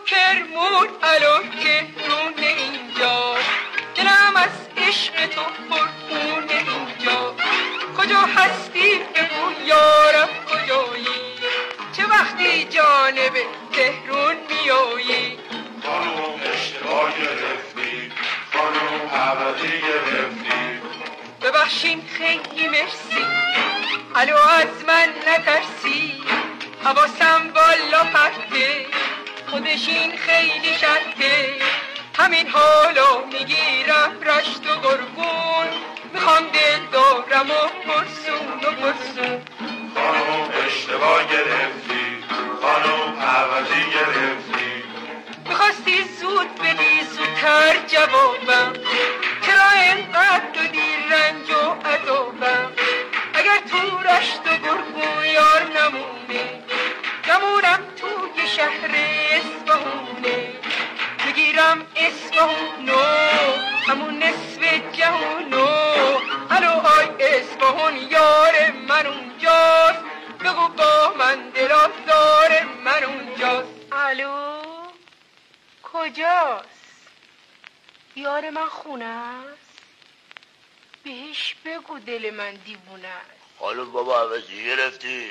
کرمون الو تهرون اینجا، دلم از عشق تو پرخون اینجا. کجا هستی بگو یارم کجایی، چه وقتی جانب تهرون میایی؟ خانم اشتباه گرفتی، خانم عوضی گرفتی. ببخشین خیلی مرسی، الو از من نترسی، حواسم بالا پرته، خودش این خیلی شرطه. همین حالا میگیرم رشت و گرگون، میخوام دل دارم و پرسون و پرسون. خانم اشتباه گرفتی، خانم عوضی گرفتی. میخواستی زود بدی زودتر جوابم، چرا اینقدر دادی رنج و عذابم؟ اگر تو رشت و گرگون یار نمونه، نمونم توی شهر اصفهونه. میگیرم اصفهونو همون نصف جهونو. الو آی اصفهون یار من اونجاست، بگو با من دلازار من اونجاست. الو کجاست؟ یار من خونه است، بهش بگو دل من دیوونه است. خانم بابا عوضی گرفتی؟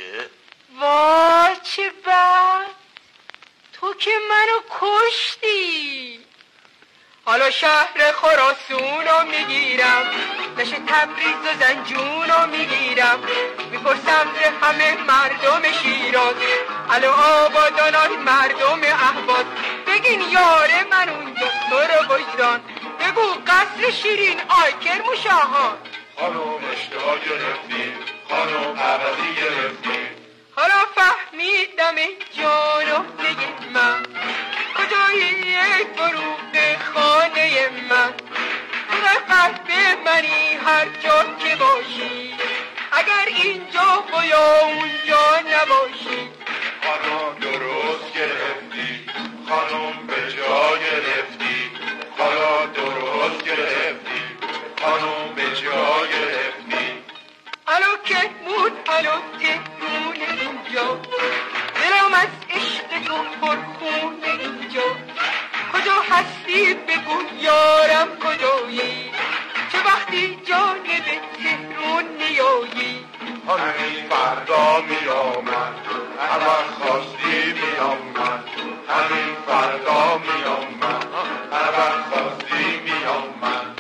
وای چه بد، تو که منو کشتی. حالا شهر خراسونو میگیرم، نشه تبریز و زنجونو میگیرم. میپرسم ز همه مردم شیراز، الو آبادانان مردم اهواز، بگین یار من اونجاست تو رو وجدان. بگو قصر شیرین آی کرموشاهان. خانم اشتباه گرفتی، خانم عوضی گرفتی. حالا فهمیدم ای جانم دیگه من، کجایی برو به خانه من. تو در قلب منی هر جا که باشی، اگر اینجا و یا اونجا نباشی. خانم درست گرفتی، خانم به جا گرفتی. حالا درست گرفتی، خانم به جا گرفتی. الو کرمون الو تهرون اینجا، دلم از عشق تو پرخون اینجا. کجا هستی بگو یارم کجایی، چه وقتی جانب تهرون میایی؟ همین فردا میامد، هر خواستی میامد. همین فردا میامد، هر خواستی میامد.